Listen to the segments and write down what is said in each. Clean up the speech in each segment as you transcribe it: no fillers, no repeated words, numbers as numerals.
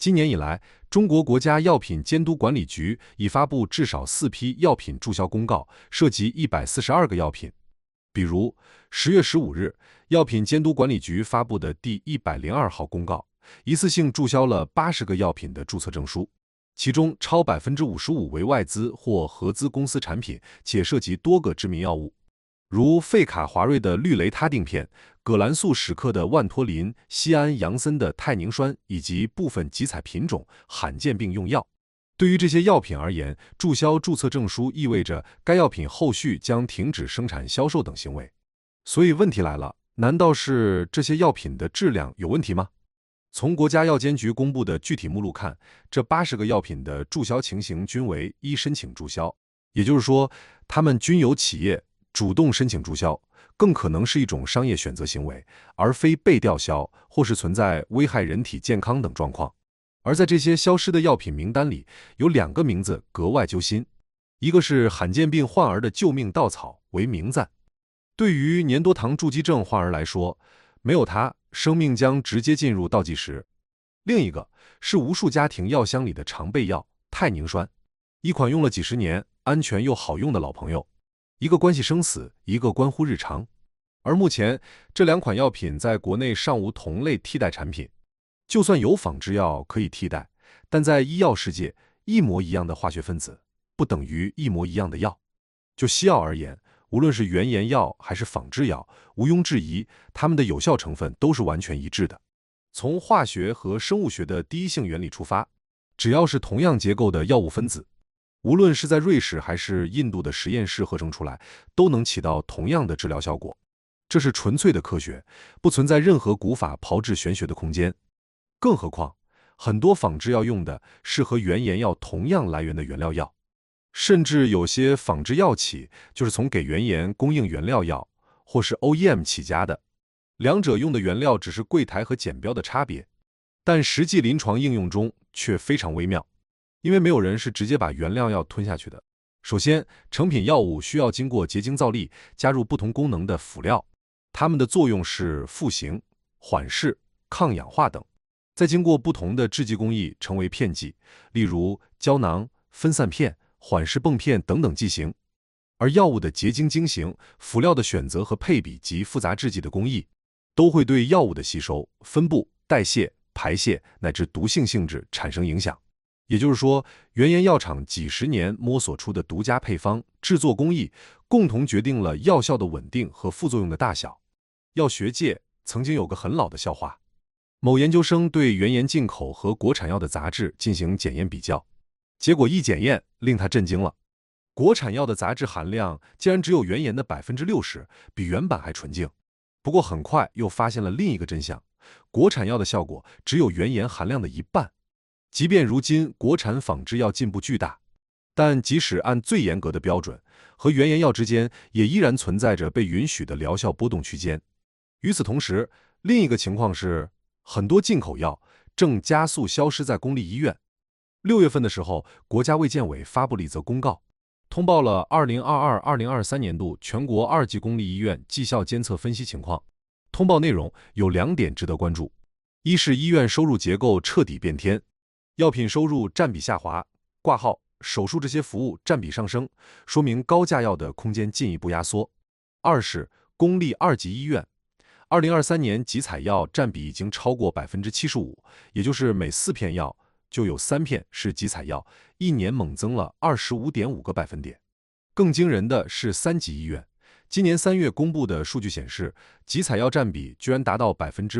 今年以来，中国国家药品监督管理局已发布至少4批药品注销公告，涉及142个药品。比如10月15日，药品监督管理局发布的第102号公告，一次性注销了80个药品的注册证书，其中超55%为外资或合资公司产品，且涉及多个知名药物，如费卡华瑞的氯雷他定片、葛兰素史克的万托林、西安杨森的泰宁栓，以及部分集采品种、罕见病用药。对于这些药品而言，注销注册证书意味着该药品后续将停止生产销售等行为。所以问题来了，难道是这些药品的质量有问题吗？从国家药监局公布的具体目录看，这80个药品的注销情形均为依申请注销，也就是说，它们均由企业主动申请注销，更可能是一种商业选择行为，而非被吊销或是存在危害人体健康等状况。而在这些消失的药品名单里，有2个名字格外揪心，一个是罕见病患儿的救命稻草为名赞，对于粘多糖筑基症患儿来说，没有它，生命将直接进入倒计时。另一个是无数家庭药箱里的常备药泰宁栓，一款用了几十年、安全又好用的老朋友，一个关系生死，一个关乎日常。而目前这2款药品在国内尚无同类替代产品，就算有仿制药可以替代，但在医药世界，一模一样的化学分子不等于一模一样的药。就西药而言，无论是原研药还是仿制药，毋庸置疑，它们的有效成分都是完全一致的。从化学和生物学的第一性原理出发，只要是同样结构的药物分子，无论是在瑞士还是印度的实验室合成出来，都能起到同样的治疗效果。这是纯粹的科学，不存在任何古法炮制玄学的空间。更何况，很多仿制药用的是和原研药同样来源的原料药，甚至有些仿制药企就是从给原研供应原料药或是 OEM 起家的，两者用的原料只是柜台和简标的差别，但实际临床应用中却非常微妙，因为没有人是直接把原料药吞下去的。首先，成品药物需要经过结晶造粒，加入不同功能的辅料，它们的作用是复形、缓释、抗氧化等，再经过不同的制剂工艺成为片剂，例如胶囊、分散片、缓释泵片等等剂型。而药物的结晶经形、辅料的选择和配比及复杂制剂的工艺，都会对药物的吸收、分布、代谢、排泄乃至毒性性质产生影响。也就是说，原研药厂几十年摸索出的独家配方、制作工艺，共同决定了药效的稳定和副作用的大小。药学界曾经有个很老的笑话，某研究生对原研进口和国产药的杂质进行检验比较，结果一检验令他震惊了，国产药的杂质含量竟然只有原研的60%，比原版还纯净。不过很快又发现了另一个真相，国产药的效果只有原研含量的1半。即便如今国产仿制药进步巨大，但即使按最严格的标准，和原研药之间也依然存在着被允许的疗效波动区间。与此同时，另一个情况是，很多进口药正加速消失在公立医院。6月份的时候，国家卫健委发布了一则公告，通报了2022-2023年度全国2级公立医院绩效监测分析情况。通报内容有2点值得关注：一是医院收入结构彻底变天，药品收入占比下滑，挂号、手术这些服务占比上升，说明高价药的空间进一步压缩。二是公立2级医院，2023年集采药占比已经超过75%，也就是每4片药就有3片是集采药，一年猛增了25.5个百分点。更惊人的是3级医院，今年3月公布的数据显示，集采药占比居然达到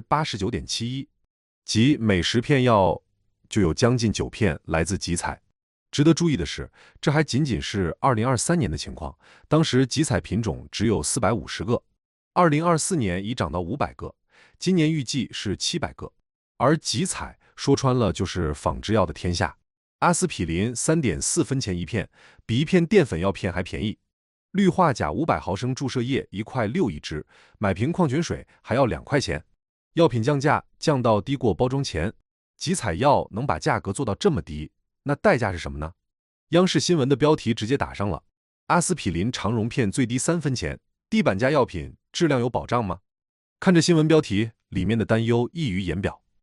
89.71%，即每10片药就有将近9片来自集采。值得注意的是，这还仅仅是2023年的情况，当时集采品种只有450个，2024年已涨到500个，今年预计是700个。而集采说穿了就是仿制药的天下，阿司匹林3.4分钱一片，比一片淀粉药片还便宜。氯化钾500毫升注射液1块6一支，买瓶矿泉水还要2块钱。药品降价降到低过包装钱，集采药能把价格做到这么低，那代价是什么呢？央视新闻的标题直接打上了阿司匹林长溶片最低3分钱，地板价药品质量有保障吗？看着新闻标题，里面的担忧溢于言表。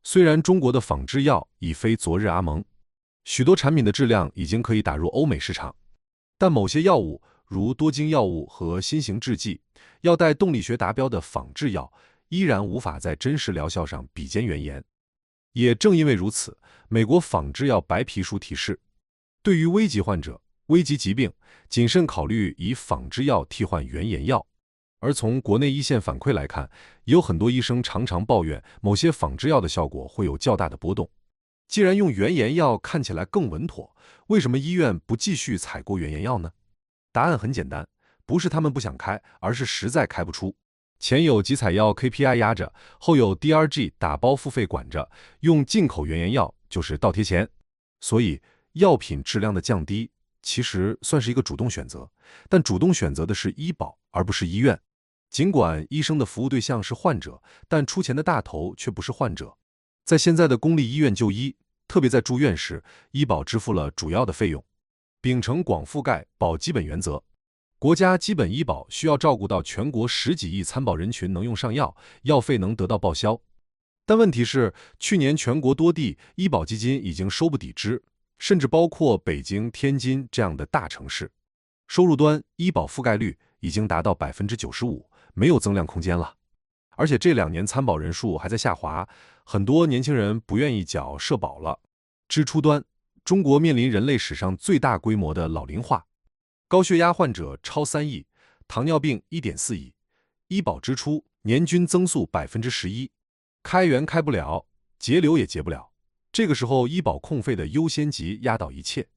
虽然中国的仿制药已非昨日阿蒙，许多产品的质量已经可以打入欧美市场，但某些药物，如多晶药物和新型制剂，要待动力学达标的仿制药，依然无法在真实疗效上比肩原研。也正因为如此，美国仿制药白皮书提示，对于危急患者、危急疾病，谨慎考虑以仿制药替换原研药。而从国内一线反馈来看，也有很多医生常常抱怨某些仿制药的效果会有较大的波动。既然用原研药看起来更稳妥，为什么医院不继续采购原研药呢？答案很简单，不是他们不想开，而是实在开不出。前有集采药 KPI 压着，后有 DRG 打包付费管着，用进口原研药就是倒贴钱。所以药品质量的降低其实算是一个主动选择，但主动选择的是医保，而不是医院。尽管医生的服务对象是患者，但出钱的大头却不是患者。在现在的公立医院就医，特别在住院时，医保支付了主要的费用。秉承广覆盖保基本原则，国家基本医保需要照顾到全国10几亿参保人群能用上药，药费能得到报销。但问题是，去年全国多地医保基金已经收不抵支，甚至包括北京、天津这样的大城市，收入端医保覆盖率已经达到 95%， 没有增量空间了。而且这2年参保人数还在下滑，很多年轻人不愿意缴社保了。支出端，中国面临人类史上最大规模的老龄化，高血压患者超3亿，糖尿病 1.4亿，医保支出年均增速 11%， 开源开不了，节流也节不了。这个时候医保控费的优先级压倒一切，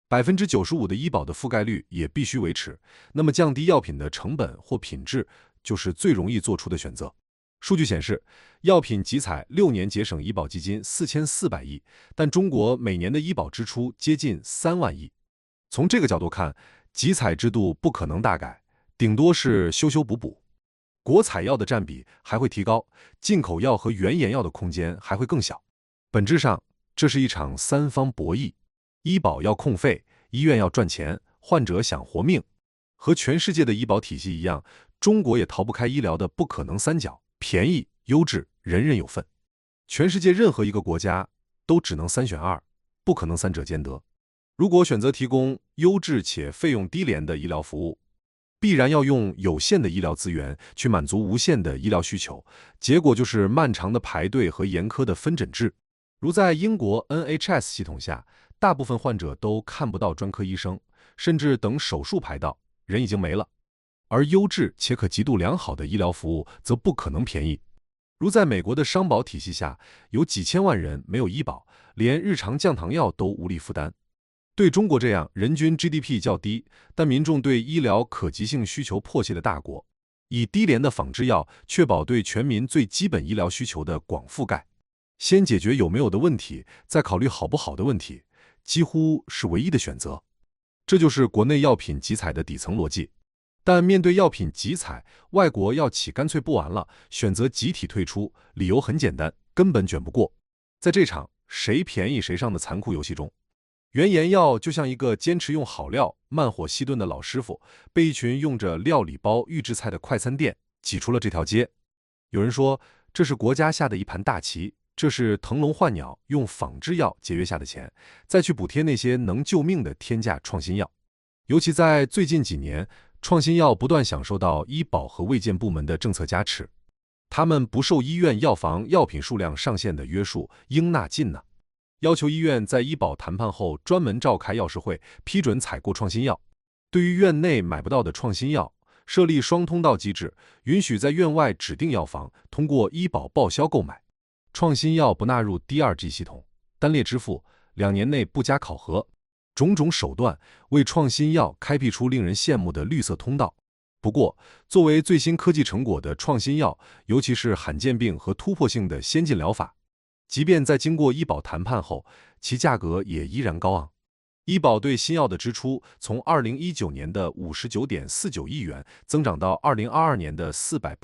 95% 的医保的覆盖率也必须维持，那么降低药品的成本或品质就是最容易做出的选择。数据显示，药品集采6年节省医保基金4400亿，但中国每年的医保支出接近3万亿。从这个角度看，集采制度不可能大改，顶多是修修补补。国采药的占比还会提高，进口药和原研药的空间还会更小。本质上，这是一场三方博弈，医保要控费，医院要赚钱，患者想活命。和全世界的医保体系一样，中国也逃不开医疗的不可能三角：便宜、优质、人人有份。全世界任何一个国家都只能3选2，不可能3者兼得。如果选择提供优质且费用低廉的医疗服务，必然要用有限的医疗资源去满足无限的医疗需求，结果就是漫长的排队和严苛的分诊制。如在英国 NHS 系统下，大部分患者都看不到专科医生，甚至等手术排到，人已经没了。而优质且可极度良好的医疗服务则不可能便宜。如在美国的商保体系下，有几千万人没有医保，连日常降糖药都无力负担。对中国这样人均 GDP 较低，但民众对医疗可及性需求迫切的大国，以低廉的仿制药确保对全民最基本医疗需求的广覆盖，先解决有没有的问题，再考虑好不好的问题，几乎是唯一的选择。这就是国内药品集采的底层逻辑。但面对药品集采，外国药企干脆不玩了，选择集体退出，理由很简单，根本卷不过。在这场谁便宜谁上的残酷游戏中，原研药就像一个坚持用好料、慢火细炖的老师傅，被一群用着料理包预制菜的快餐店挤出了这条街。有人说，这是国家下的一盘大棋，这是腾笼换鸟用仿制药节约下的钱，再去补贴那些能救命的天价创新药。尤其在最近几年，创新药不断享受到医保和卫健部门的政策加持，他们不受医院药房药品数量上限的约束，应纳尽纳。要求医院在医保谈判后专门召开药事会，批准采购创新药。对于院内买不到的创新药，设立双通道机制，允许在院外指定药房通过医保报销购买。创新药不纳入 DRG 系统，单列支付，2年内不加考核。种种手段为创新药开辟出令人羡慕的绿色通道。不过，作为最新科技成果的创新药，尤其是罕见病和突破性的先进疗法，即便在经过医保谈判后，其价格也依然高昂。医保对新药的支出从2019年的 59.49 亿元增长到2022年的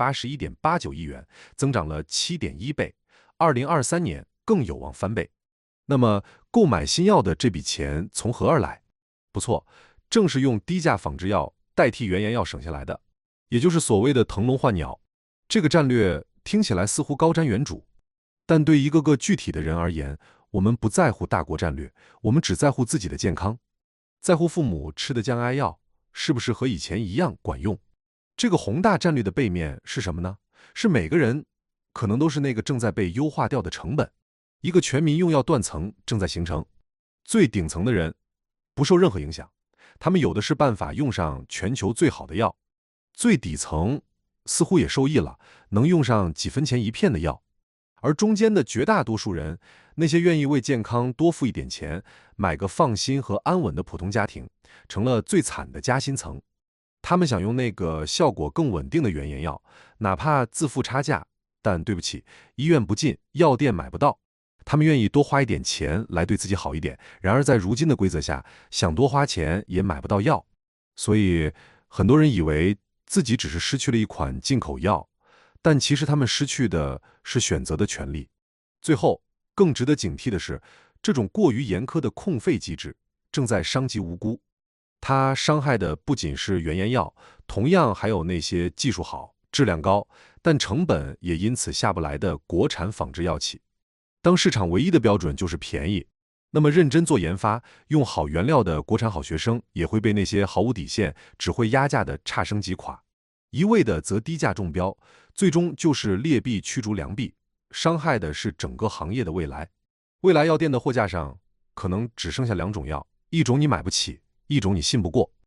481.89 亿元，增长了 7.1 倍，2023年更有望翻倍。那么，购买新药的这笔钱从何而来？不错，正是用低价仿制药代替原研药省下来的，也就是所谓的腾笼换鸟。这个战略听起来似乎高瞻远瞩， 但对一个个具体的人而言，我们不在乎大国战略，我们只在乎自己的健康，在乎父母吃的降压药是不是和以前一样管用。这个宏大战略的背面是什么呢？是每个人可能都是那个正在被优化掉的成本，一个全民用药断层正在形成。最顶层的人不受任何影响，他们有的是办法用上全球最好的药；最底层似乎也受益了，能用上几分钱一片的药。而中间的绝大多数人，那些愿意为健康多付一点钱，买个放心和安稳的普通家庭，成了最惨的夹心层。他们想用那个效果更稳定的原研药，哪怕自付差价，但对不起，医院不进，药店买不到。他们愿意多花一点钱来对自己好一点，然而在如今的规则下，想多花钱也买不到药。所以很多人以为自己只是失去了一款进口药，但其实他们失去的是选择的权利。最后，更值得警惕的是，这种过于严苛的控费机制正在伤及无辜。它伤害的不仅是原研药，同样还有那些技术好、质量高，但成本也因此下不来的国产仿制药企。当市场唯一的标准就是便宜，那么认真做研发、用好原料的国产好学生也会被那些毫无底线、只会压价的差生击垮。一味的则低价中标，最终就是劣币驱逐良币，伤害的是整个行业的未来。未来药店的货架上可能只剩下两种药，一种你买不起，一种你信不过。